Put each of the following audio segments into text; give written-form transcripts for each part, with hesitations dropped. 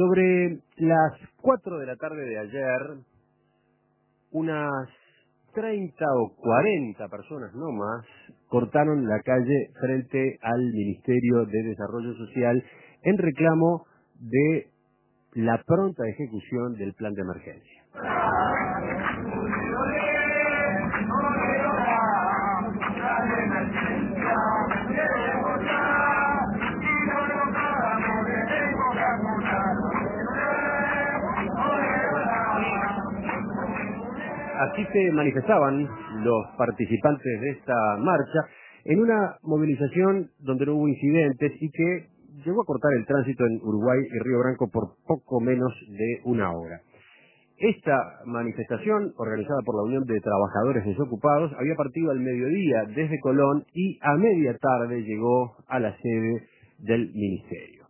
Sobre las 4 de la tarde de ayer, unas 30 o 40 personas no más cortaron la calle frente al Ministerio de Desarrollo Social en reclamo de la pronta ejecución del plan de emergencia. Así se manifestaban los participantes de esta marcha en una movilización donde no hubo incidentes y que llegó a cortar el tránsito en Uruguay y Río Branco por poco menos de una hora. Esta manifestación, organizada por la Unión de Trabajadores Desocupados, había partido al mediodía desde Colón y a media tarde llegó a la sede del Ministerio.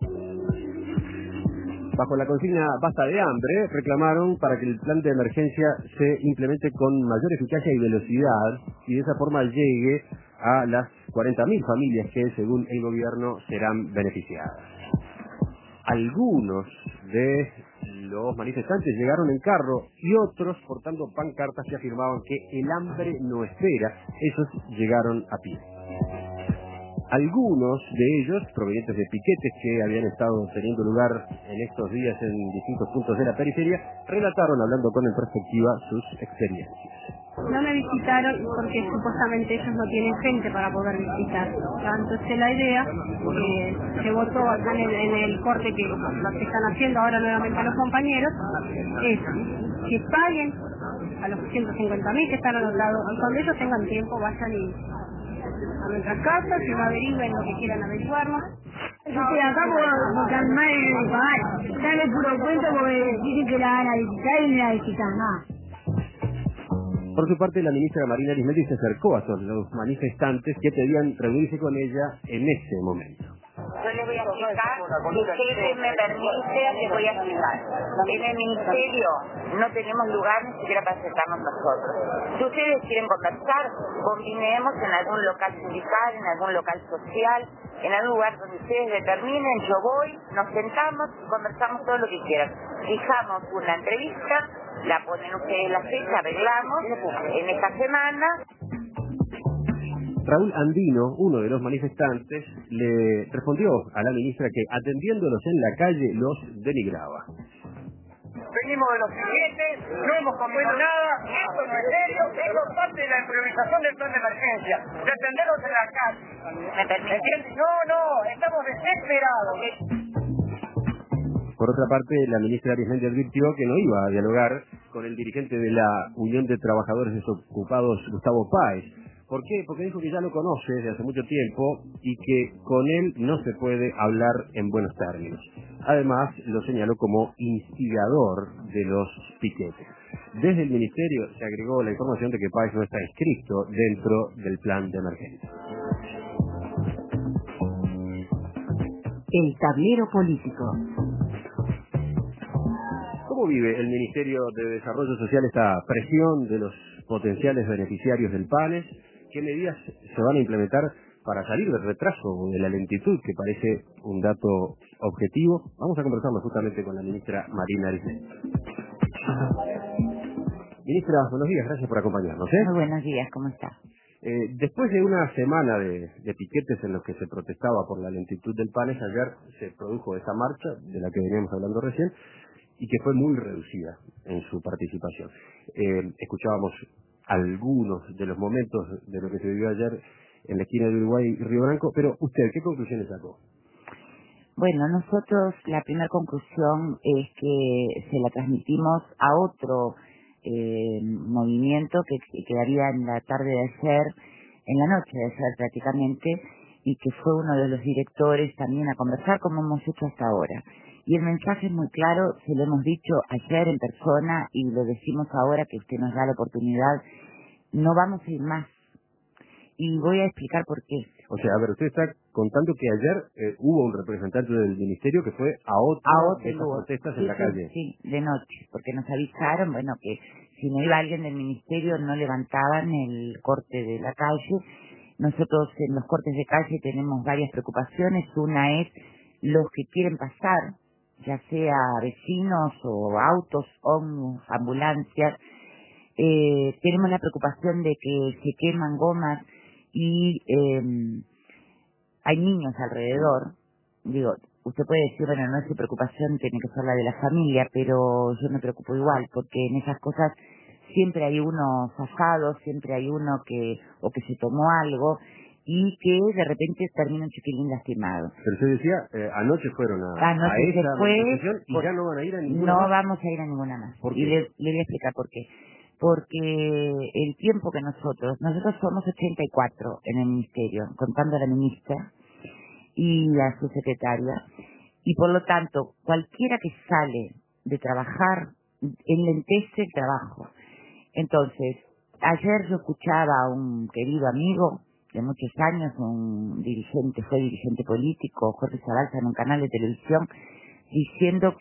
Bajo la consigna "Basta de hambre", reclamaron para que el plan de emergencia se implemente con mayor eficacia y velocidad y de esa forma llegue a las 40.000 familias que, según el gobierno, serán beneficiadas. Algunos de los manifestantes llegaron en carro y otros portando pancartas que afirmaban que el hambre no espera. Esos llegaron a pie. Algunos de ellos, provenientes de piquetes que habían estado teniendo lugar en estos días en distintos puntos de la periferia, relataron, hablando con En Perspectiva, sus experiencias. No me visitaron porque supuestamente ellos no tienen gente para poder visitar. Entonces la idea se votó acá en el corte que lo que están haciendo ahora nuevamente los compañeros es que paguen a los 150.000 que están anotados y cuando ellos tengan tiempo vayan a nuestras casas y no averigüen lo que quieran averiguarnos. Yo estoy acá porque al mal en el pagar. Dale puro cuento porque dicen que la van a visitar y no la visitan más. Por su parte, la ministra Marina Arismendi se acercó a los manifestantes que pedían reunirse con ella en ese momento. Yo les voy a explicar, si usted me permite, les voy a explicar. En el ministerio no tenemos lugar ni siquiera para sentarnos nosotros. Si ustedes quieren conversar, combinemos en algún local sindical, en algún local social, en algún lugar donde ustedes determinen, yo voy, nos sentamos y conversamos todo lo que quieran. Fijamos una entrevista, la ponen ustedes la fecha, arreglamos en esta semana. Raúl Andino, uno de los manifestantes, le respondió a la ministra que, atendiéndolos en la calle, los denigraba. Venimos de los siguientes, no hemos comido nada, esto no es serio, esto es parte de la improvisación del plan de emergencia, de atenderlos en la calle. ¿Me permite? ¿Entiendes? No, estamos desesperados. Por otra parte, la ministra Arismendi advirtió que no iba a dialogar con el dirigente de la Unión de Trabajadores Desocupados, Gustavo Páez. ¿Por qué? Porque dijo que ya lo conoce desde hace mucho tiempo y que con él no se puede hablar en buenos términos. Además, lo señaló como instigador de los piquetes. Desde el Ministerio se agregó la información de que Páez no está inscrito dentro del plan de emergencia. El tablero político. ¿Cómo vive el Ministerio de Desarrollo Social esta presión de los potenciales beneficiarios del PANES? ¿Qué medidas se van a implementar para salir del retraso o de la lentitud, que parece un dato objetivo? Vamos a conversarlo justamente con la ministra Marina Arismendi. Ministra, buenos días, gracias por acompañarnos. Muy buenos días, ¿cómo está? Después de una semana de piquetes en los que se protestaba por la lentitud del PANES, ayer se produjo esa marcha de la que veníamos hablando recién y que fue muy reducida en su participación. Escuchábamos algunos de los momentos de lo que se vivió ayer en la esquina de Uruguay y Río Branco, pero usted, ¿qué conclusiones sacó? Bueno, nosotros la primera conclusión es que se la transmitimos a otro movimiento que quedaría en la tarde de ayer, en la noche de ayer prácticamente, y que fue uno de los directores también a conversar como hemos hecho hasta ahora. Y el mensaje es muy claro, se lo hemos dicho ayer en persona y lo decimos ahora que usted nos da la oportunidad, no vamos a ir más. Y voy a explicar por qué. O sea, a ver, usted está contando que ayer hubo un representante del ministerio que fue a otra de esas protestas en la calle. Sí, de noche, porque nos avisaron, bueno, que si no iba alguien del ministerio no levantaban el corte de la calle. Nosotros en los cortes de calle tenemos varias preocupaciones. Una es los que quieren pasar, ya sea vecinos o autos, ómnibus, ambulancias. Tenemos la preocupación de que se queman gomas y hay niños alrededor. Digo, usted puede decir, bueno, no es su preocupación, tiene que ser la de la familia, pero yo me preocupo igual, porque en esas cosas siempre hay uno zafado, siempre hay uno que se tomó algo y que de repente termina un chiquilín lastimado. Pero usted decía, anoche fueron a esa manifestación y ya no van a ir a ninguna más. No vamos a ir a ninguna más. ¿Por qué? Y le voy a explicar por qué. Porque el tiempo que nosotros somos 84 en el ministerio, contando a la ministra y a su secretaria, y por lo tanto, cualquiera que sale de trabajar, enlentece el trabajo. Entonces, ayer yo escuchaba a un querido amigo de muchos años, fue dirigente político, Jorge Zabalza, en un canal de televisión, diciendo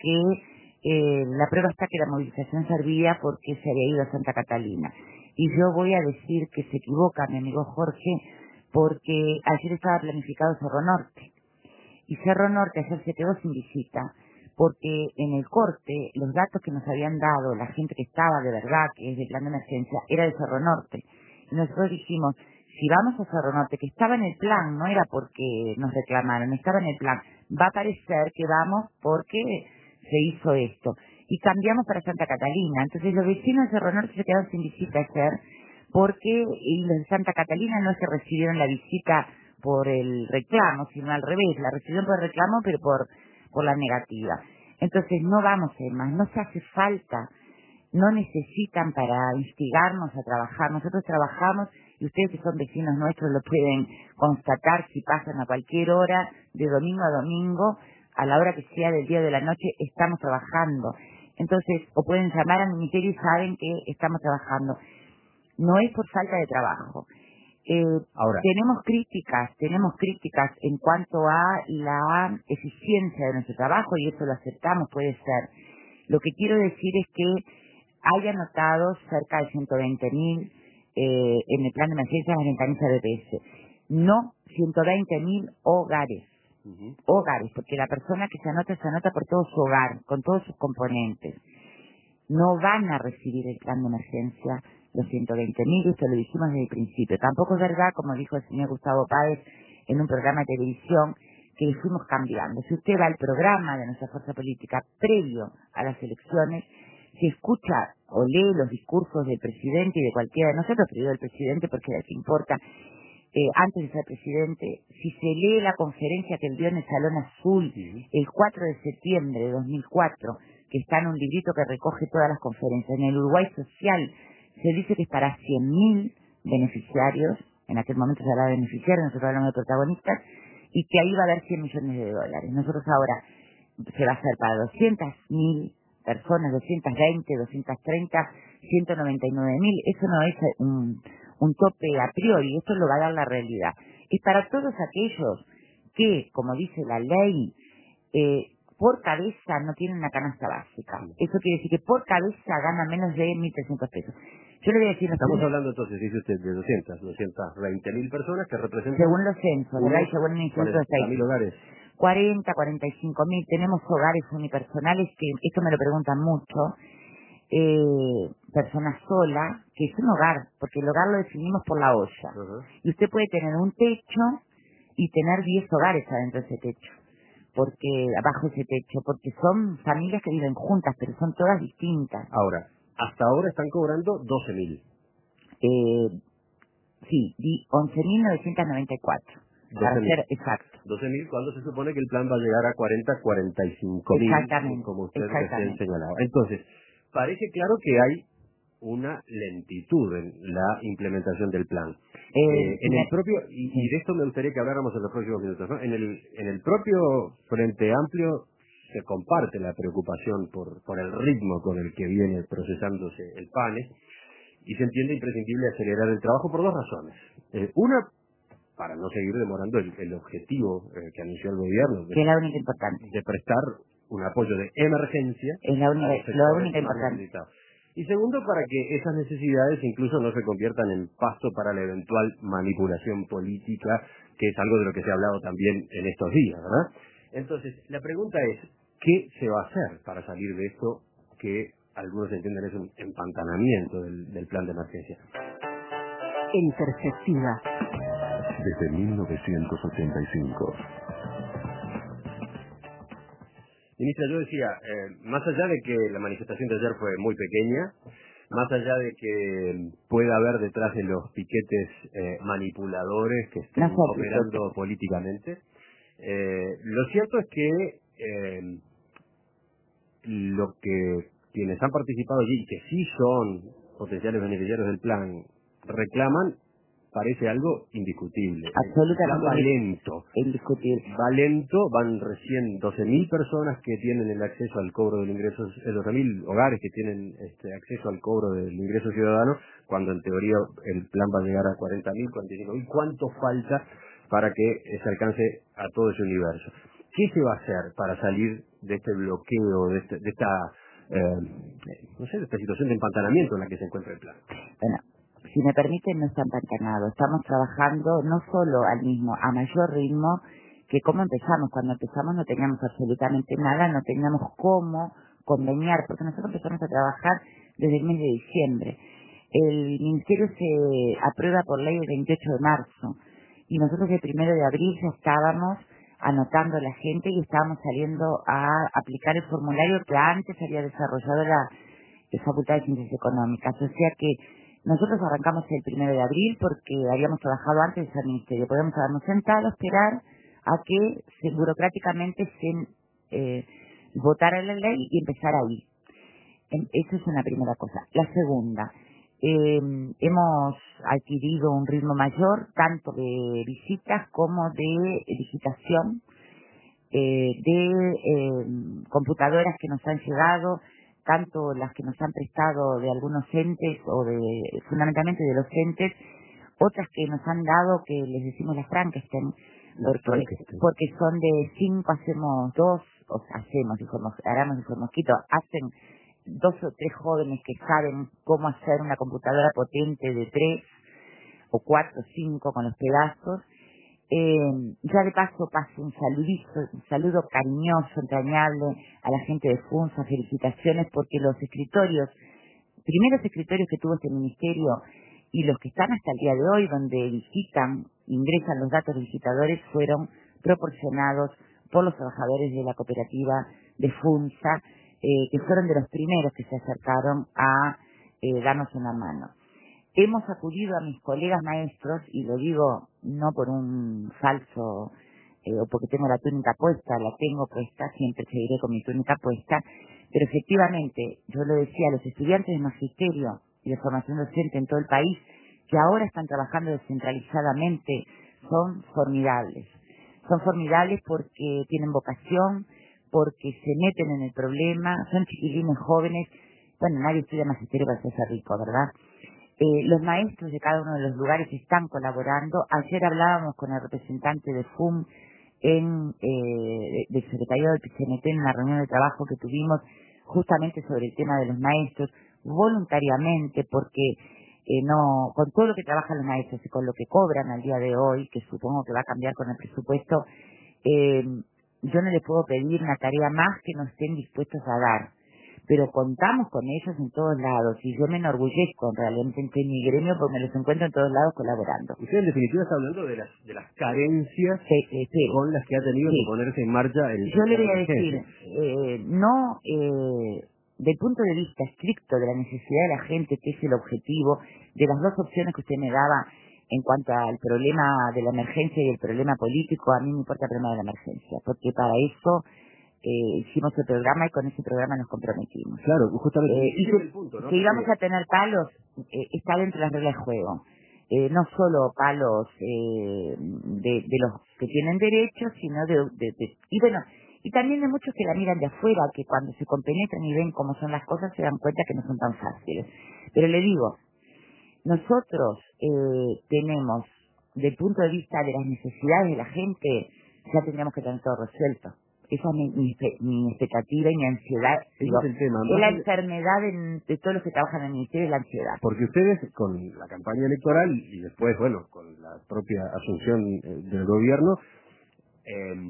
que la prueba está que la movilización servía porque se había ido a Santa Catalina. Y yo voy a decir que se equivoca mi amigo Jorge, porque ayer estaba planificado Cerro Norte. Y Cerro Norte ayer se quedó sin visita, porque en el corte, los datos que nos habían dado la gente que estaba de verdad, que es del plan de emergencia, era de Cerro Norte. Y nosotros dijimos, si vamos a Cerro Norte, que estaba en el plan, no era porque nos reclamaron, estaba en el plan, va a parecer que vamos porque se hizo esto. Y cambiamos para Santa Catalina. Entonces los vecinos de Cerro Norte se quedaron sin visita ayer, porque y los de Santa Catalina no es que recibieron la visita por el reclamo, sino al revés, la recibieron por el reclamo, pero por la negativa. Entonces no vamos a ir más, no se hace falta, no necesitan para instigarnos a trabajar. Nosotros trabajamos y ustedes que son vecinos nuestros lo pueden constatar si pasan a cualquier hora, de domingo a domingo, a la hora que sea del día o de la noche, estamos trabajando. Entonces, o pueden llamar al ministerio y saben que estamos trabajando. No es por falta de trabajo. Ahora, tenemos críticas en cuanto a la eficiencia de nuestro trabajo y eso lo aceptamos, puede ser. Lo que quiero decir es que hay anotados cerca de 120.000 en el plan de emergencia en las ventanillas de BPS. No 120.000 hogares. Hogares, porque la persona que se anota por todo su hogar, con todos sus componentes. No van a recibir el plan de emergencia los 120.000, esto lo dijimos desde el principio. Tampoco es verdad, como dijo el señor Gustavo Páez en un programa de televisión, que le fuimos cambiando. Si usted va al programa de nuestra fuerza política previo a las elecciones, se escucha o lee los discursos del presidente y de cualquiera de nosotros, pero del presidente porque es el que importa, antes de ser presidente, si se lee la conferencia que él dio en el Salón Azul el 4 de septiembre de 2004, que está en un librito que recoge todas las conferencias, en el Uruguay Social se dice que es para 100.000 beneficiarios, en aquel momento se hablaba de beneficiarios, nosotros hablamos de protagonistas, y que ahí va a haber 100 millones de dólares. Nosotros ahora se va a hacer para 200.000 personas, 220, 230, 199.000. Eso no es un tope a priori, esto lo va a dar la realidad. Es para todos aquellos que, como dice la ley, por cabeza no tienen una canasta básica. Eso quiere decir que por cabeza gana menos de 1.300 pesos. Yo le voy a decir... Estamos hablando entonces, dice usted, de 220.000 personas que representan... Según los censos, ¿verdad? Y según el Instituto de Estadística. 40.000 hogares. 45.000. Tenemos hogares unipersonales que, esto me lo preguntan mucho, personas solas, que es un hogar, porque el hogar lo definimos por la olla. Y usted puede tener un techo y tener 10 hogares adentro de ese techo, porque abajo de ese techo, porque son familias que viven juntas, pero son todas distintas. Ahora, hasta ahora están cobrando 12.000. Sí, 11.994. Para ser exacto. 12.000 cuando se supone que el plan va a llegar a 45.000. Exactamente. Como usted recién señalaba. Entonces, parece claro que hay una lentitud en la implementación del plan. En el propio, y de esto me gustaría que habláramos en los próximos minutos, ¿no? En el propio Frente Amplio se comparte la preocupación por el ritmo con el que viene procesándose el PANE, y se entiende imprescindible acelerar el trabajo por dos razones. Una, para no seguir demorando el objetivo que anunció el gobierno, que es la única importante, de prestar un apoyo de emergencia. Es la única importante. Y segundo, para que esas necesidades incluso no se conviertan en pasto para la eventual manipulación política, que es algo de lo que se ha hablado también en estos días, ¿verdad? Entonces, la pregunta es, ¿qué se va a hacer para salir de esto que algunos entienden es un empantanamiento del plan de emergencia? En perspectiva. Desde 1985. Ministra, yo decía, más allá de que la manifestación de ayer fue muy pequeña, más allá de que pueda haber detrás de los piquetes manipuladores que estén operando políticamente, lo cierto es que lo que quienes han participado allí, que sí son potenciales beneficiarios del plan, reclaman, parece algo indiscutible. Absolutamente. Va lento. Indiscutible. Va lento, van recién 12.000 personas que tienen el acceso al cobro del ingreso, 12.000 hogares que tienen acceso al cobro del ingreso ciudadano, cuando en teoría el plan va a llegar a 40.000, 45.000. ¿Cuánto falta para que se alcance a todo ese universo? ¿Qué se va a hacer para salir de este bloqueo, de esta situación de empantanamiento en la que se encuentra el plan? Bueno, si me permiten, no está empantanado. Estamos trabajando no solo a mayor ritmo que como empezamos. Cuando empezamos no teníamos absolutamente nada, no teníamos cómo conveniar, porque nosotros empezamos a trabajar desde el mes de diciembre. El Ministerio se aprueba por ley el 28 de marzo y nosotros el 1 de abril ya estábamos anotando a la gente y estábamos saliendo a aplicar el formulario que antes había desarrollado la Facultad de Ciencias Económicas. O sea que nosotros arrancamos el 1 de abril porque habíamos trabajado antes del Ministerio. Podemos habernos sentado a esperar a que burocráticamente se votara la ley y empezar ahí. Esa es una primera cosa. La segunda, hemos adquirido un ritmo mayor, tanto de visitas como de digitación, de computadoras que nos han llegado, tanto las que nos han prestado de algunos entes o fundamentalmente de los entes, otras que nos han dado que les decimos las Frankenstein, porque son de 5 hacemos 2, haramos dijo el mosquito, hacen 2 o 3 jóvenes que saben cómo hacer una computadora potente de 3 o 4 o 5 con los pedazos. Ya de paso un saludo cariñoso, entrañable a la gente de FUNSA, felicitaciones porque los primeros escritorios que tuvo este ministerio y los que están hasta el día de hoy, donde ingresan los datos de visitadores, fueron proporcionados por los trabajadores de la cooperativa de FUNSA, que fueron de los primeros que se acercaron a darnos una mano. Hemos acudido a mis colegas maestros, y lo digo no por un falso, o porque tengo la túnica puesta, la tengo puesta, siempre seguiré con mi túnica puesta, pero efectivamente, yo lo decía, los estudiantes de magisterio y de formación docente en todo el país, que ahora están trabajando descentralizadamente, son formidables. Son formidables porque tienen vocación, porque se meten en el problema, son chiquilines jóvenes. Bueno, nadie estudia magisterio para ser rico, ¿verdad? Los maestros de cada uno de los lugares están colaborando. Ayer hablábamos con el representante de FUM del secretariado del PCNT en una reunión de trabajo que tuvimos justamente sobre el tema de los maestros, voluntariamente, porque con todo lo que trabajan los maestros y con lo que cobran al día de hoy, que supongo que va a cambiar con el presupuesto, yo no les puedo pedir una tarea más que no estén dispuestos a dar. Pero contamos con ellos en todos lados y yo me enorgullezco realmente en mi gremio porque me los encuentro en todos lados colaborando. Usted en definitiva está hablando de las carencias con las que ha tenido que ponerse en marcha el... Yo le voy a decir, del punto de vista estricto de la necesidad de la gente, que es el objetivo, de las dos opciones que usted me daba en cuanto al problema de la emergencia y el problema político, a mí me importa el problema de la emergencia, porque para eso hicimos el programa y con ese programa nos comprometimos. Claro, justamente el punto, ¿no? Que íbamos a tener palos, está dentro de las reglas de juego. No solo palos de los que tienen derechos, sino y también de muchos que la miran de afuera, que cuando se compenetran y ven cómo son las cosas se dan cuenta que no son tan fáciles. Pero le digo, nosotros tenemos, del punto de vista de las necesidades de la gente, ya tendríamos que tener todo resuelto. Esa es mi expectativa y mi ansiedad. Digo, es el tema. Es la enfermedad de todos los que trabajan en el ministerio, es la ansiedad. Porque ustedes, con la campaña electoral y después, con la propia asunción del gobierno,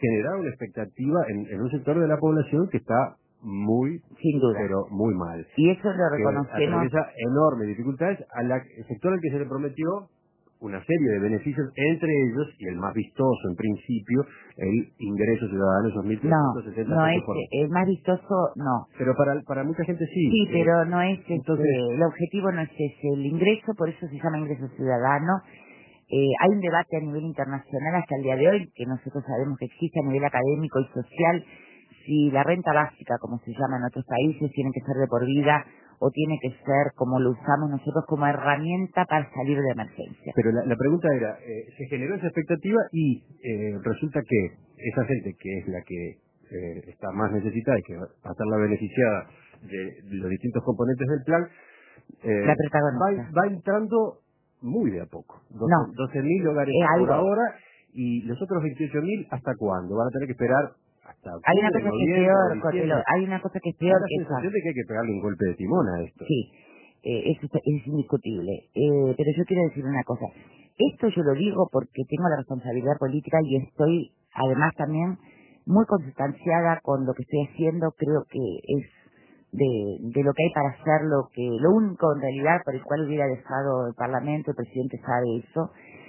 generado una expectativa en un sector de la población que está muy, sin duda, pero muy mal. Y eso lo Que reconocemos. atraviesa enormes dificultades al sector al que se le prometió una serie de beneficios, entre ellos, y el más vistoso en principio, el ingreso ciudadano, esos 1.360 no es pesos. el más vistoso, no. Pero para mucha gente sí. Sí, pero no es entonces, el objetivo no es ese, el ingreso, por eso se llama ingreso ciudadano. Hay un debate a nivel internacional hasta el día de hoy, que nosotros sabemos que existe a nivel académico y social, si la renta básica, como se llama en otros países, tiene que ser de por vida o tiene que ser como lo usamos nosotros como herramienta para salir de emergencia. Pero la pregunta era, se generó esa expectativa y resulta que esa gente que es la que está más necesitada y que va a ser la beneficiada de los distintos componentes del plan, la protagonista va entrando muy de a poco. 12.000 hogares por ahora, y los otros 28.000, ¿hasta cuándo? Van a tener que esperar hasta octubre, hay una cosa que es peor, Cotelo, hay una cosa que es peor. La sensación de que hay que pegarle un golpe de timón a esto. Sí, eso es indiscutible. Pero yo quiero decir una cosa. Esto yo lo digo porque tengo la responsabilidad política y estoy, además, también muy consustanciada con lo que estoy haciendo. Creo que es de lo que hay para hacer, lo único en realidad por el cual hubiera dejado el Parlamento, el presidente sabe eso.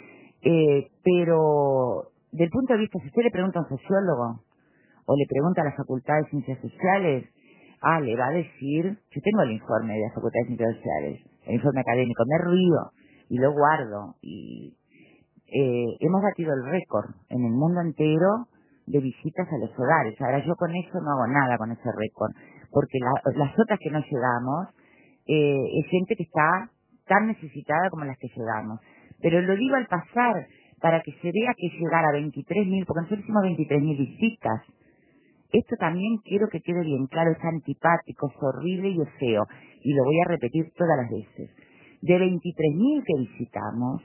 Pero, del punto de vista, si usted le pregunta a un sociólogo, o le pregunta a la Facultad de Ciencias Sociales, le va a decir, yo tengo el informe de la Facultad de Ciencias Sociales, el informe académico, me río y lo guardo, y hemos batido el récord en el mundo entero de visitas a los hogares. Ahora yo con eso no hago nada con ese récord, porque las otras que no llegamos, es gente que está tan necesitada como las que llegamos. Pero lo digo al pasar, para que se vea que llegar a 23.000, porque nosotros hicimos 23.000 visitas. Esto también quiero que quede bien claro, es antipático, es horrible y es feo. Y lo voy a repetir todas las veces. De 23.000 que visitamos,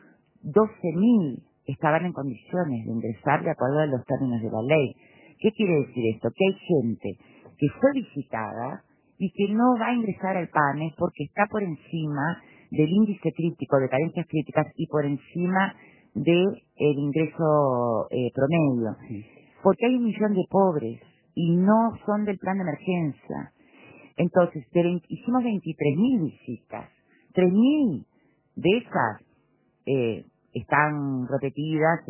12.000 estaban en condiciones de ingresar de acuerdo a los términos de la ley. ¿Qué quiere decir esto? Que hay gente que fue visitada y que no va a ingresar al PANE porque está por encima del índice crítico de carencias críticas y por encima del ingreso promedio. Sí. Porque hay 1 millón de pobres y no son del plan de emergencia. Entonces, hicimos 23.000 visitas. 3.000 de esas están repetidas,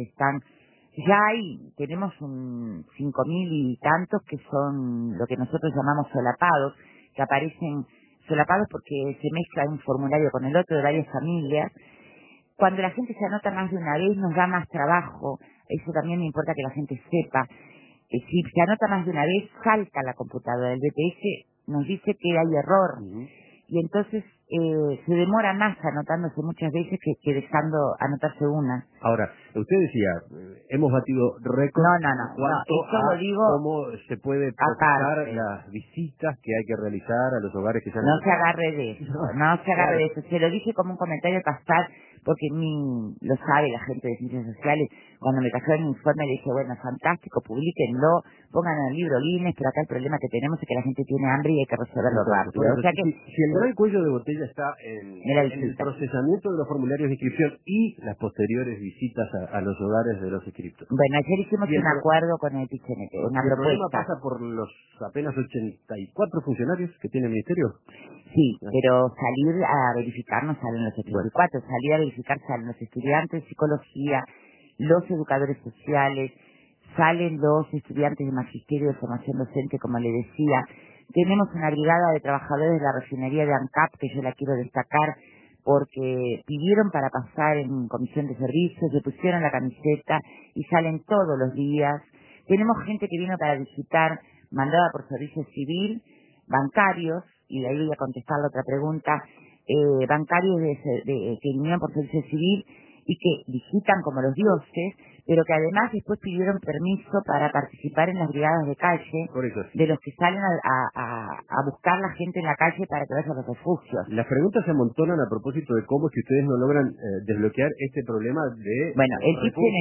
tenemos 5.000 y tantos que son lo que nosotros llamamos solapados, que aparecen solapados porque se mezcla un formulario con el otro de varias familias. Cuando la gente se anota más de una vez nos da más trabajo, eso también me importa que la gente sepa. Si se anota más de una vez, salta la computadora del BPS, nos dice que hay error. Y entonces se demora más anotándose muchas veces que dejando anotarse una. Ahora, usted decía, hemos batido récord. No, eso lo digo. ¿Cómo se puede procesar las visitas que hay que realizar a los hogares que se han... No se agarre de eso, no se agarre de eso. Se lo dije como un comentario al pasar, porque lo sabe la gente de Ciencias Sociales. Cuando me trajeron el informe le dije, bueno, fantástico, publíquenlo, pongan en el libro Guinness, pero acá el problema que tenemos es que la gente tiene hambre y hay que resolverlo rápido. Bueno, o sea que si el gran cuello de botella está en el procesamiento de los formularios de inscripción y las posteriores visitas a los hogares de los inscriptos. Bueno, ayer hicimos un acuerdo con el PICNT, una propuesta. ¿El problema pasa por los apenas 84 funcionarios que tiene el Ministerio? Sí, pero salir a verificar no salen los 84, salir a verificar salen los estudiantes de psicología, los educadores sociales, salen los estudiantes de magisterio de formación docente, como le decía. Tenemos una brigada de trabajadores de la refinería de ANCAP, que yo la quiero destacar, porque pidieron para pasar en comisión de servicios, le pusieron la camiseta y salen todos los días. Tenemos gente que vino para visitar, mandada por servicio civil, bancarios, y de ahí voy a contestar la otra pregunta, bancarios que vinieron por servicio civil y que visitan como los dioses, pero que además después pidieron permiso para participar en las brigadas de calle, de los que salen a buscar la gente en la calle para que vaya a los refugios. Las preguntas se amontonan a propósito de cómo es que ustedes no logran desbloquear este problema de... Bueno, el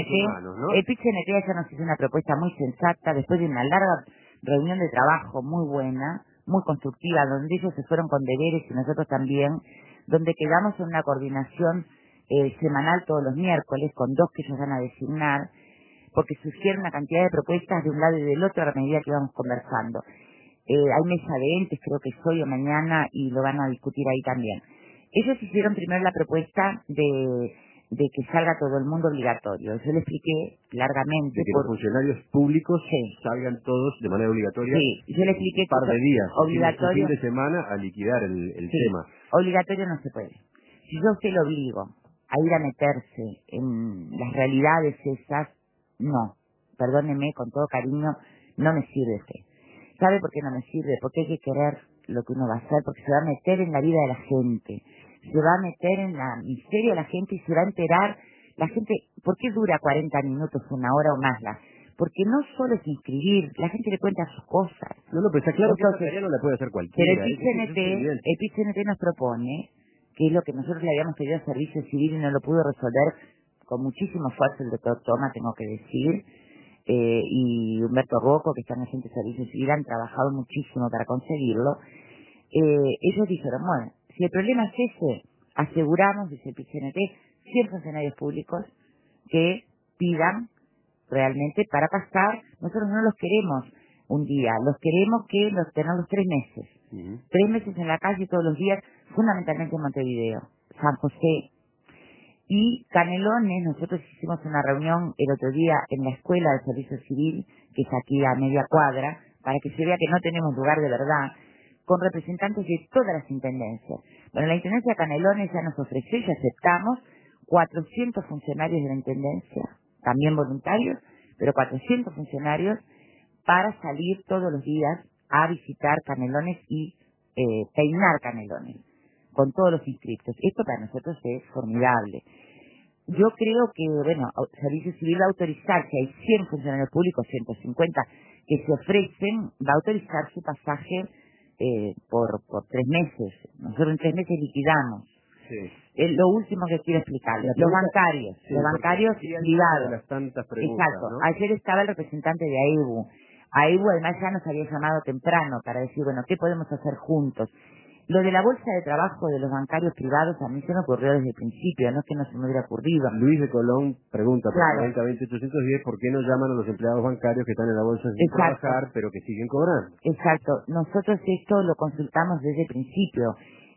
PIT-CNT ya nos hizo una propuesta muy sensata, después de una larga reunión de trabajo muy buena, muy constructiva, donde ellos se fueron con deberes y nosotros también, donde quedamos en una coordinación semanal todos los miércoles con 2 que ellos van a designar, porque surgieron una cantidad de propuestas de un lado y del otro a medida que íbamos conversando. Hay mesa de entes, creo que es hoy o mañana, y lo van a discutir ahí también. Ellos hicieron primero la propuesta de que salga todo el mundo obligatorio. Yo le expliqué largamente. De que los funcionarios públicos salgan todos de manera obligatoria. Sí, yo le expliqué un par de días, obligatorio, un fin de semana a liquidar el tema. Obligatorio no se puede. Si yo a usted lo obligo a ir a meterse en las realidades esas, no. Perdóneme con todo cariño, no me sirve usted. ¿Sabe por qué no me sirve? Porque hay que querer lo que uno va a hacer, porque se va a meter en la vida de la gente, se va a meter en la miseria de la gente y se va a enterar la gente. ¿Por qué dura 40 minutos, una hora o más? Porque no solo es inscribir, la gente le cuenta sus cosas. No, pero está claro que esa tarea no la puede hacer cualquiera. Pero el PIT-CNT nos propone, que es lo que nosotros le habíamos pedido a Servicio Civil y no lo pudo resolver con muchísimo esfuerzo el doctor Toma, tengo que decir, y Humberto Rocco, que están en el Servicio Civil, han trabajado muchísimo para conseguirlo. Ellos dijeron, bueno, si el problema es ese, aseguramos, dice el PIT-CNT, 100 funcionarios públicos que pidan realmente para pasar. Nosotros no los queremos un día, los queremos que los tenemos 3 meses. 3 meses en la calle todos los días, fundamentalmente en Montevideo, San José. Y Canelones, nosotros hicimos una reunión el otro día en la Escuela de Servicio Civil, que es aquí a media cuadra, para que se vea que no tenemos lugar de verdad, con representantes de todas las intendencias. Bueno, la Intendencia de Canelones ya nos ofreció y ya aceptamos 400 funcionarios de la Intendencia, también voluntarios, pero 400 funcionarios para salir todos los días a visitar Canelones y peinar Canelones, con todos los inscriptos. Esto para nosotros es formidable. Yo creo que, bueno, Servicio Civil va a autorizar, si hay 100 funcionarios públicos, 150 que se ofrecen, va a autorizar su pasaje por 3 meses. Nosotros en 3 meses liquidamos. Sí. Lo último que quiero explicarles, los bancarios privados. Las tantas preguntas, exacto. ¿no? Ayer estaba el representante de AEBU. AEBU además ya nos había llamado temprano para decir, bueno, ¿qué podemos hacer juntos? Lo de la bolsa de trabajo de los bancarios privados a mí se me ocurrió desde el principio, no es que no se me hubiera ocurrido. Luis de Colón pregunta por Claro. 40-20-810 por qué no llaman a los empleados bancarios que están en la bolsa sin trabajar, pero que siguen cobrando. Exacto. Nosotros esto lo consultamos desde el principio,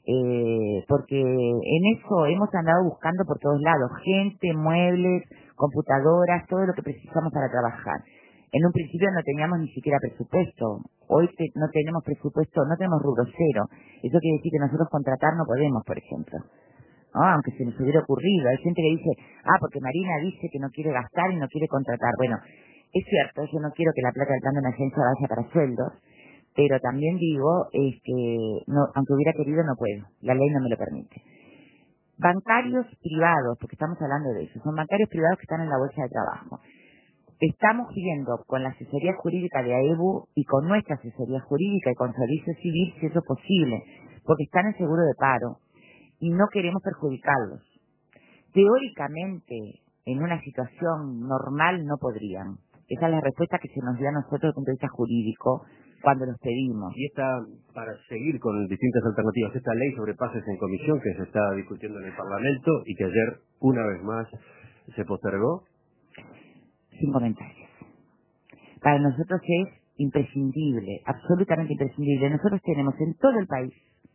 porque en eso hemos andado buscando por todos lados, gente, muebles, computadoras, todo lo que precisamos para trabajar. En un principio no teníamos ni siquiera presupuesto. Hoy no tenemos presupuesto, no tenemos rubro cero. Eso quiere decir que nosotros contratar no podemos, por ejemplo. ¿No? Aunque se nos hubiera ocurrido. Hay gente que dice, porque Marina dice que no quiere gastar y no quiere contratar. Bueno, es cierto, yo no quiero que la plata del plan de emergencia vaya para sueldos, pero también digo, no, aunque hubiera querido no puedo. La ley no me lo permite. Bancarios privados, porque estamos hablando de eso, son bancarios privados que están en la bolsa de trabajo. Estamos viendo con la asesoría jurídica de AEBU y con nuestra asesoría jurídica y con Servicio Civil si eso es posible, porque están en seguro de paro y no queremos perjudicarlos. Teóricamente, en una situación normal no podrían. Esa es la respuesta que se nos dio a nosotros desde el punto de vista jurídico cuando los pedimos. Y esta, para seguir con distintas alternativas, esta ley sobre pases en comisión que se está discutiendo en el Parlamento y que ayer, una vez más, se postergó. Sin comentarios. Para nosotros es imprescindible, absolutamente imprescindible. Nosotros tenemos en todo el país,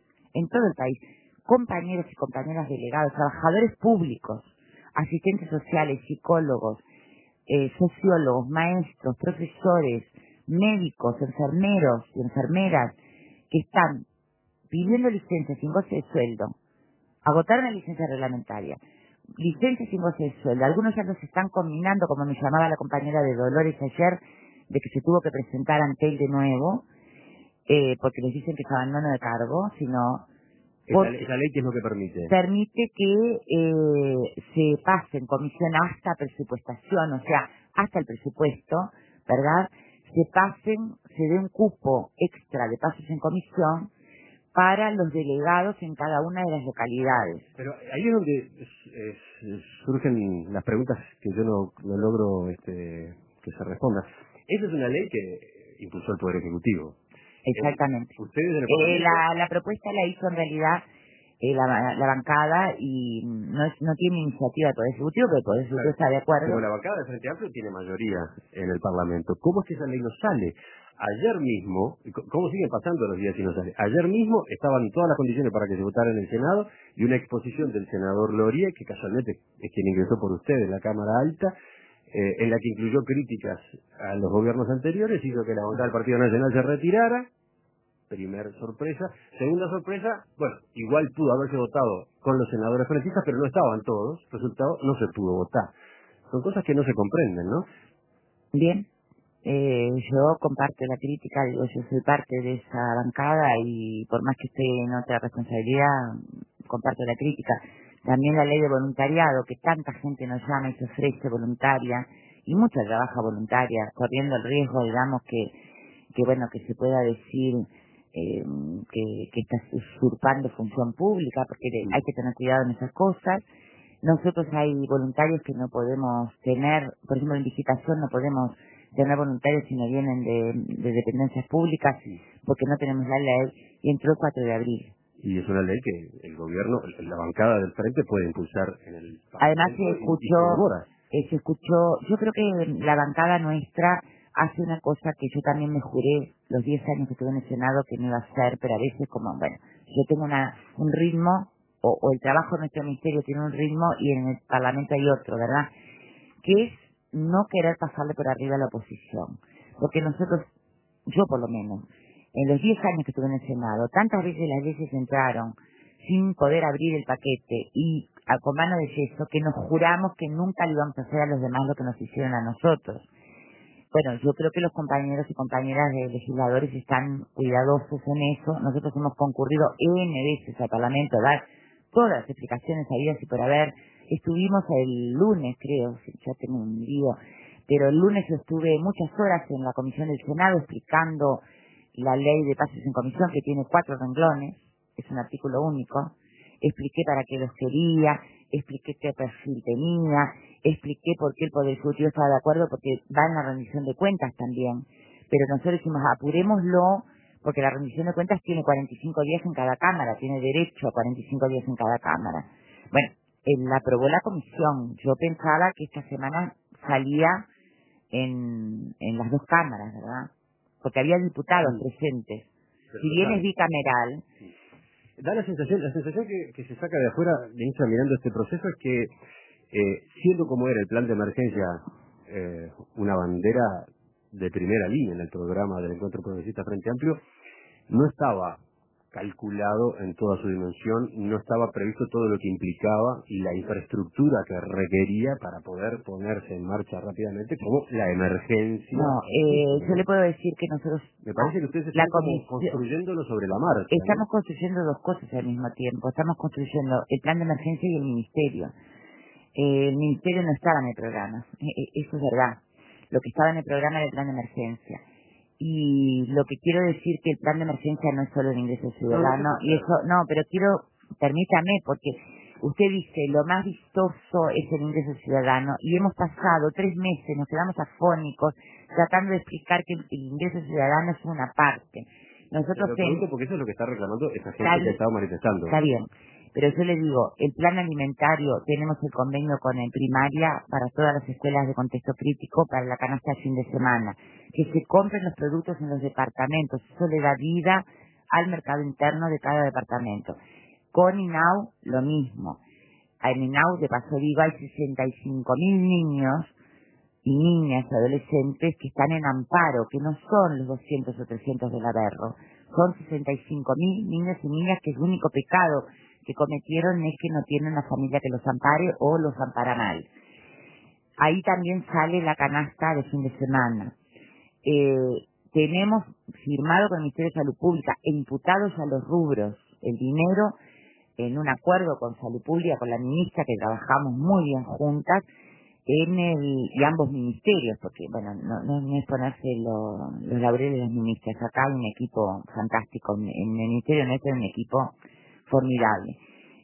compañeros y compañeras delegados, trabajadores públicos, asistentes sociales, psicólogos, sociólogos, maestros, profesores, médicos, enfermeros y enfermeras que están pidiendo licencia sin goce de sueldo, agotaron la licencia reglamentaria, licencias sin goce de sueldo. Algunos ya los están combinando, como me llamaba la compañera de Dolores ayer, de que se tuvo que presentar ante él de nuevo, porque les dicen que es abandono de cargo, sino... ¿Esa ley qué es lo que permite? Permite que se pase en comisión hasta presupuestación, o sea, hasta el presupuesto, ¿verdad? Se dé un cupo extra de pasos en comisión para los delegados en cada una de las localidades. Pero ahí es donde surgen las preguntas que yo no logro que se respondan. Esa es una ley que impulsó el Poder Ejecutivo. Exactamente. Ustedes en el Parlamento... La propuesta la hizo en realidad la bancada y no tiene iniciativa del Poder Ejecutivo, pero el Poder Ejecutivo está de acuerdo. Pero la bancada del Frente Amplio tiene mayoría en el Parlamento. ¿Cómo es que esa ley no sale? Ayer mismo, ¿cómo siguen pasando los días y no sale? Ayer mismo estaban todas las condiciones para que se votara en el Senado y una exposición del senador Lorie, que casualmente es quien ingresó por usted en la Cámara Alta, en la que incluyó críticas a los gobiernos anteriores, hizo que la bancada del Partido Nacional se retirara. Primer sorpresa. Segunda sorpresa, bueno, igual pudo haberse votado con los senadores frentistas, pero no estaban todos. Resultado, no se pudo votar. Son cosas que no se comprenden, ¿no? Bien, yo comparto la crítica, digo, yo soy parte de esa bancada y por más que esté en otra responsabilidad, comparto la crítica. También la ley de voluntariado, que tanta gente nos llama y se ofrece voluntaria, y mucha trabaja voluntaria, corriendo el riesgo, digamos, que bueno, que se pueda decir que está usurpando función pública, porque hay que tener cuidado en esas cosas. Nosotros hay voluntarios que no podemos tener, por ejemplo en digitación no podemos tener voluntarios si no vienen de dependencias públicas, porque no tenemos la ley, y entró el 4 de abril. Y es una ley que el gobierno, la bancada del frente puede impulsar en el Parlamento. Además se escuchó, yo creo que la bancada nuestra hace una cosa que yo también me juré los 10 años que estuve en el Senado que no iba a hacer, pero a veces como, bueno, yo tengo un ritmo, o el trabajo de nuestro ministerio tiene un ritmo y en el Parlamento hay otro, ¿verdad? Que es no querer pasarle por arriba a la oposición. Porque nosotros, yo por lo menos, en los 10 años que estuve en el Senado, tantas veces las leyes entraron sin poder abrir el paquete y con mano de yeso, que nos juramos que nunca le íbamos a hacer a los demás lo que nos hicieron a nosotros. Bueno, yo creo que los compañeros y compañeras de legisladores están cuidadosos en eso. Nosotros hemos concurrido N veces al Parlamento a dar todas las explicaciones habidas y por haber. Estuvimos el lunes, creo, ya tengo un lío, pero el lunes yo estuve muchas horas en la comisión del Senado explicando la ley de pases en comisión, que tiene 4 renglones, es un artículo único. Expliqué para qué los quería, expliqué qué perfil tenía, expliqué por qué el Poder Ejecutivo estaba de acuerdo, porque va en la rendición de cuentas también. Pero nosotros decimos, apurémoslo, porque la rendición de cuentas tiene 45 días en cada Cámara, tiene derecho a 45 días en cada Cámara. Bueno, la aprobó la comisión. Yo pensaba que esta semana salía en las 2 cámaras, ¿verdad? Porque había diputados presentes. Si bien es bicameral... Da la sensación que se saca de afuera, ministra, mirando este proceso, es que siendo como era el plan de emergencia una bandera de primera línea en el programa del Encuentro Progresista Frente Amplio, no estaba calculado en toda su dimensión, no estaba previsto todo lo que implicaba y la infraestructura que requería para poder ponerse en marcha rápidamente, como la emergencia. No, yo le puedo decir que nosotros... Me parece que ustedes están construyéndolo sobre la marcha. Estamos construyendo 2 cosas al mismo tiempo. Estamos construyendo el plan de emergencia y el ministerio. El ministerio no estaba en el programa, eso es verdad. Lo que estaba en el programa era el plan de emergencia. Y lo que quiero decir que el plan de emergencia no es solo el ingreso ciudadano, y eso, no, pero permítame, porque usted dice, lo más vistoso es el ingreso ciudadano, y hemos pasado 3 meses, nos quedamos afónicos, tratando de explicar que el ingreso ciudadano es una parte. Nosotros porque eso es lo que está reclamando esa gente que ha estado manifestando. Está bien. Pero yo le digo, el plan alimentario, tenemos el convenio con el primaria para todas las escuelas de contexto crítico para la canasta de fin de semana. Que se compren los productos en los departamentos. Eso le da vida al mercado interno de cada departamento. Con INAU, lo mismo. En INAU, de paso digo, hay 65.000 niños y niñas, adolescentes que están en amparo, que no son los 200 o 300 del Averro. Son 65.000 niños y niñas que el único pecado que cometieron es que no tienen una familia que los ampare o los ampara mal. Ahí también sale la canasta de fin de semana. Tenemos firmado con el Ministerio de Salud Pública e imputados a los rubros el dinero en un acuerdo con Salud Pública, con la ministra, que trabajamos muy bien juntas, y ambos ministerios, porque bueno, no es ponerse los laureles de las ministras. Acá hay un equipo fantástico, en el ministerio nuestro hay un equipo formidable,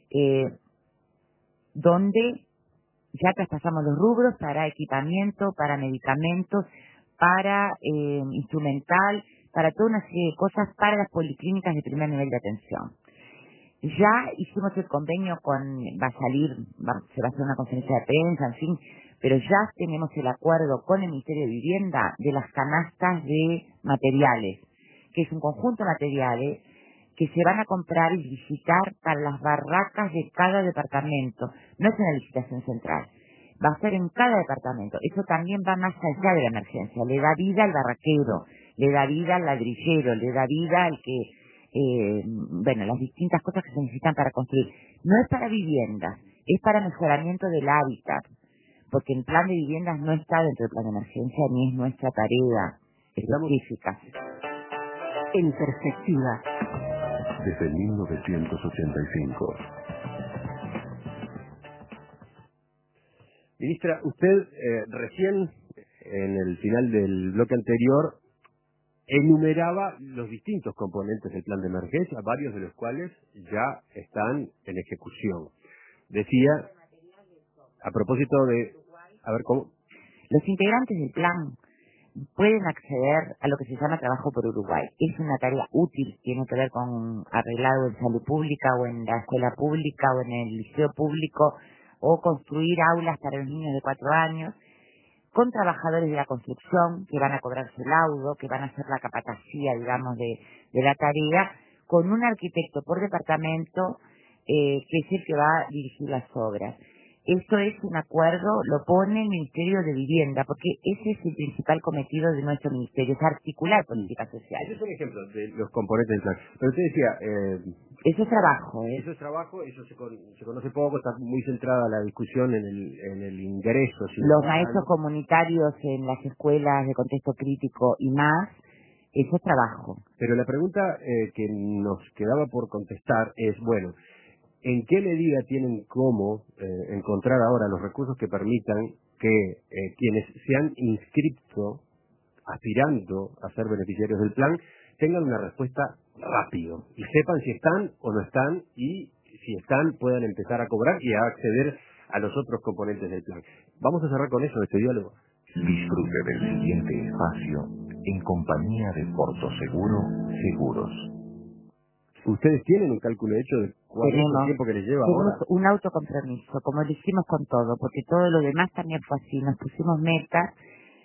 donde ya traspasamos los rubros para equipamiento, para medicamentos, para instrumental, para toda una serie de cosas para las policlínicas de primer nivel de atención. Ya hicimos el convenio va a se va a hacer una conferencia de prensa, en fin, pero ya tenemos el acuerdo con el Ministerio de Vivienda de las canastas de materiales, que es un conjunto de materiales que se van a comprar y licitar para las barracas de cada departamento. No es una licitación central, va a ser en cada departamento. Eso también va más allá de la emergencia, le da vida al barraquero, le da vida al ladrillero, le da vida al que... las distintas cosas que se necesitan para construir. No es para viviendas, es para mejoramiento del hábitat, porque el plan de viviendas no está dentro del plan de emergencia ni es nuestra tarea específica. En perspectiva. Desde 1985. Ministra, usted recién, en el final del bloque anterior, enumeraba los distintos componentes del plan de emergencia, varios de los cuales ya están en ejecución. Decía, a propósito de... A ver, ¿cómo? Los integrantes del plan pueden acceder a lo que se llama Trabajo por Uruguay. Es una tarea útil, tiene que ver con arreglado en salud pública o en la escuela pública o en el liceo público o construir aulas para los niños de 4 años, con trabajadores de la construcción que van a cobrar su laudo, que van a hacer la capatacía, digamos, de la tarea, con un arquitecto por departamento que es el que va a dirigir las obras. Esto es un acuerdo, lo pone el Ministerio de Vivienda, porque ese es el principal cometido de nuestro ministerio, es articular políticas sociales. Ese es un ejemplo de los componentes del plan. Pero usted decía... eso es trabajo, ¿eh? Eso es trabajo, eso se conoce poco, está muy centrada la discusión en el ingreso. Los maestros comunitarios en las escuelas de contexto crítico y más, eso es trabajo. Pero la pregunta que nos quedaba por contestar es, bueno, ¿en qué medida tienen cómo encontrar ahora los recursos que permitan que quienes se han inscrito aspirando a ser beneficiarios del plan tengan una respuesta rápido y sepan si están o no están, y si están puedan empezar a cobrar y a acceder a los otros componentes del plan? Vamos a cerrar con eso este diálogo. Disfrute del siguiente espacio en compañía de Porto Seguro Seguros. ¿Ustedes tienen un cálculo hecho de cuál es el tiempo que les lleva ahora? Tenemos un autocompromiso, como lo hicimos con todo, porque todo lo demás también fue así. Nos pusimos metas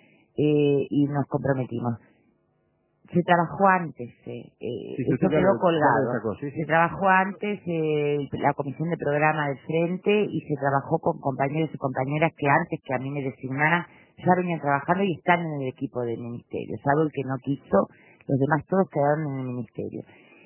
y nos comprometimos. Se trabajó antes, esto quedó colgado. Se trabajó antes la comisión de programa del Frente y se trabajó con compañeros y compañeras que antes que a mí me designaran ya venían trabajando y están en el equipo del ministerio. Salvo el que no quiso, los demás todos quedaron en el ministerio.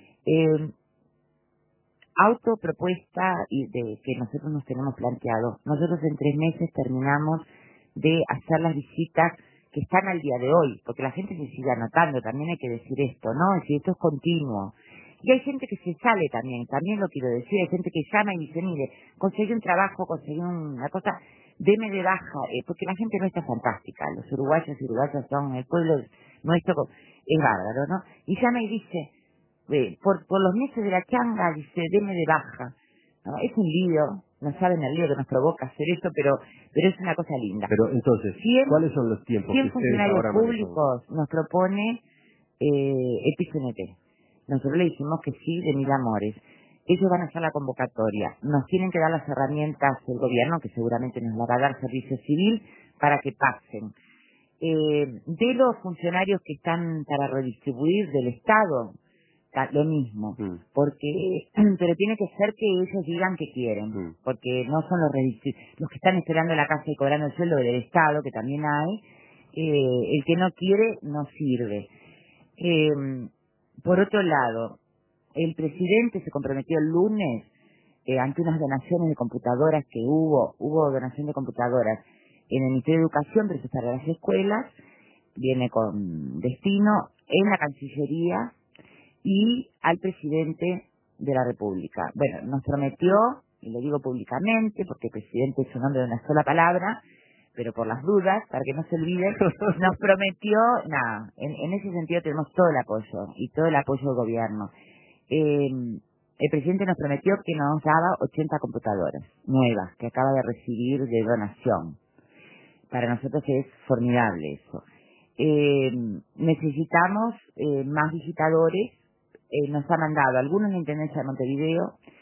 Autopropuesta que nosotros nos tenemos planteado. Nosotros en 3 meses terminamos de hacer las visitas que están al día de hoy, porque la gente se sigue anotando, también hay que decir esto, ¿no? Es decir, esto es continuo. Y hay gente que se sale también lo quiero decir, hay gente que llama y dice, mire, conseguí un trabajo, conseguí una cosa, deme de baja, porque la gente no está fantástica, los uruguayos y uruguayas son, el pueblo nuestro es bárbaro, ¿no? Y llama y dice, por los meses de la changa, dice, deme de baja. ¿No? Es un lío, no saben el lío que nos provoca hacer esto, pero es una cosa linda. Pero entonces, ¿cuáles son los tiempos que ustedes funcionarios ahora públicos nos propone el PCNT. Nosotros le dijimos que sí, de mil amores. Ellos van a hacer la convocatoria. Nos tienen que dar las herramientas el gobierno, que seguramente nos la va a dar Servicio Civil, para que pasen. De los funcionarios que están para redistribuir del Estado, lo mismo, porque pero tiene que ser que ellos digan que quieren, porque no son los que están esperando en la casa y cobrando el sueldo del Estado, que también hay, el que no quiere no sirve. Por otro lado, el presidente se comprometió el lunes ante unas donaciones de computadoras que hubo donación de computadoras en el Ministerio de Educación, pero eso es para las escuelas, viene con destino en la Cancillería y al presidente de la República. Bueno, nos prometió, y lo digo públicamente, porque el presidente es un hombre de una sola palabra, pero por las dudas, para que no se olvide, nos prometió, nada, en ese sentido tenemos todo el apoyo, y todo el apoyo del gobierno. El presidente nos prometió que nos daba 80 computadoras nuevas, que acaba de recibir de donación. Para nosotros es formidable eso. Necesitamos más visitadores. Nos ha mandado algunos en la Intendencia de Montevideo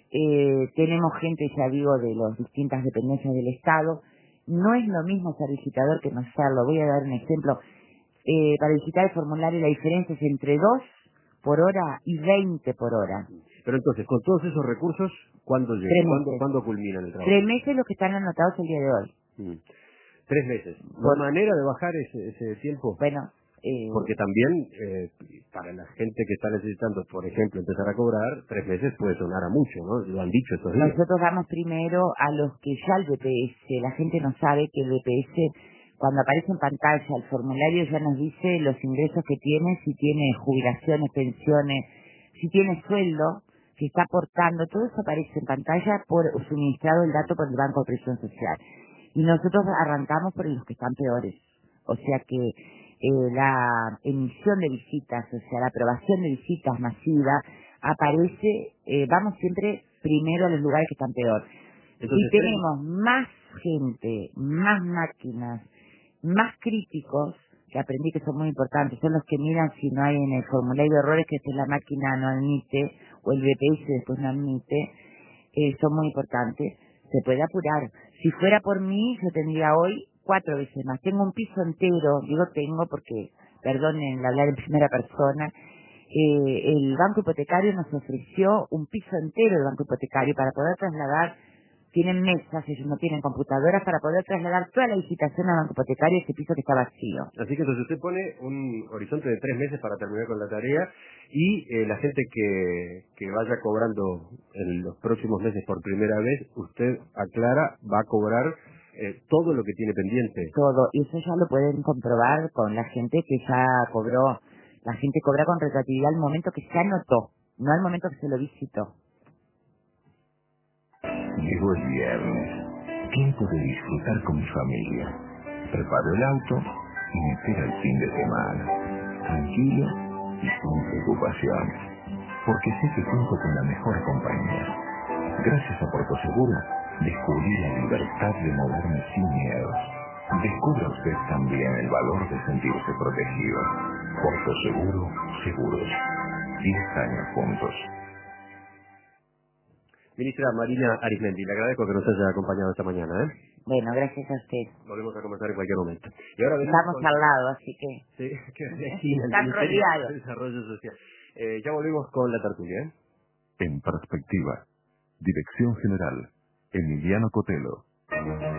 Tenemos gente, ya digo, de las distintas dependencias del Estado. No es lo mismo ser visitador que no serlo. Voy a dar un ejemplo. Para visitar el formulario la diferencia es entre 2 por hora y 20 por hora. Pero entonces, con todos esos recursos, ¿cuándo llega? 3 meses. ¿Cuándo culminan el trabajo? 3 meses los que están anotados el día de hoy. 3 meses. ¿No hay manera de bajar ese tiempo? Bueno, porque también para la gente que está necesitando, por ejemplo, empezar a cobrar, 3 meses puede sonar a mucho, ¿no? Lo han dicho estos días. Nosotros damos primero a los que ya el BPS, la gente no sabe que el BPS, cuando aparece en pantalla el formulario ya nos dice los ingresos que tiene, si tiene jubilaciones, pensiones, si tiene sueldo, si está aportando, todo eso aparece en pantalla por suministrado el dato por el Banco de Previsión Social. Y nosotros arrancamos por los que están peores. O sea que la emisión de visitas, o sea, la aprobación de visitas masiva, aparece, vamos siempre primero a los lugares que están peor. Entonces, si tenemos más gente, más máquinas, más críticos, que aprendí que son muy importantes, son los que miran si no hay en el formulario de errores que la máquina no admite, o el BPS después no admite, son muy importantes. Se puede apurar. Si fuera por mí, yo tendría hoy 4 veces más. Tengo un piso entero, digo tengo porque, perdonen hablar en primera persona, el Banco Hipotecario nos ofreció un piso entero del Banco Hipotecario para poder trasladar, tienen mesas, ellos no tienen computadoras, para poder trasladar toda la licitación al Banco Hipotecario, ese piso que está vacío. Así que entonces usted pone un horizonte de 3 meses para terminar con la tarea y la gente que vaya cobrando en los próximos meses por primera vez, usted aclara, va a cobrar todo lo que tiene pendiente. Todo, y eso ya lo pueden comprobar con la gente que ya cobró. La gente cobra con retroactividad al momento que se anotó, no al momento que se lo visitó. Llegó el viernes, tiempo de disfrutar con mi familia. Preparo el auto y me espera el fin de semana, tranquilo y sin preocupaciones, porque sé que cuento con la mejor compañía. Gracias a Puerto Seguro, descubrí la libertad de moverme sin miedos. Descubra usted también el valor de sentirse protegido. Puerto Seguro, seguros. 10 años juntos. Ministra Marina Arismendi, le agradezco que nos haya acompañado esta mañana. Bueno, gracias a usted. Volvemos a conversar en cualquier momento. Y ahora estamos al lado, así que... Sí, que vecina, están rodeados. Desarrollo social. Ya volvemos con la tertulia. En perspectiva. Dirección General, Emiliano Cotelo.